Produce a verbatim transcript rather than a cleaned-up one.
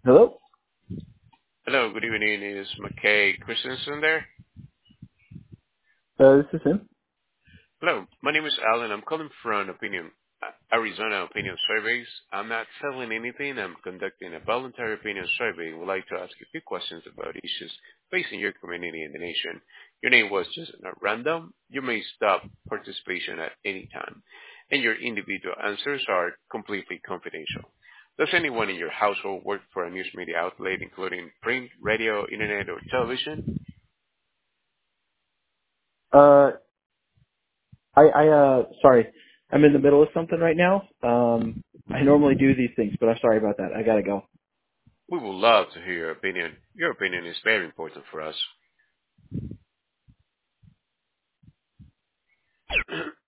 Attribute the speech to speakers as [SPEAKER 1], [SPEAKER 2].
[SPEAKER 1] Hello?
[SPEAKER 2] Hello, good evening. Is McKay Christensen there?
[SPEAKER 1] Uh, this is him.
[SPEAKER 2] Hello, my name is Alan. I'm calling from Opinion, uh, Arizona Opinion Surveys. I'm not selling anything. I'm conducting a voluntary opinion survey. Would like to ask you a few questions about issues facing your community and the nation. Your name was just not random. You may stop participation at any time, and your individual answers are completely confidential. Does anyone in your household work for a news media outlet, including print, radio, internet, or television?
[SPEAKER 1] Uh, I, I, uh, sorry. I'm in the middle of something right now. Um, I normally do these things, but I'm sorry about that. I gotta go.
[SPEAKER 2] We would love to hear your opinion. Your opinion is very important for us.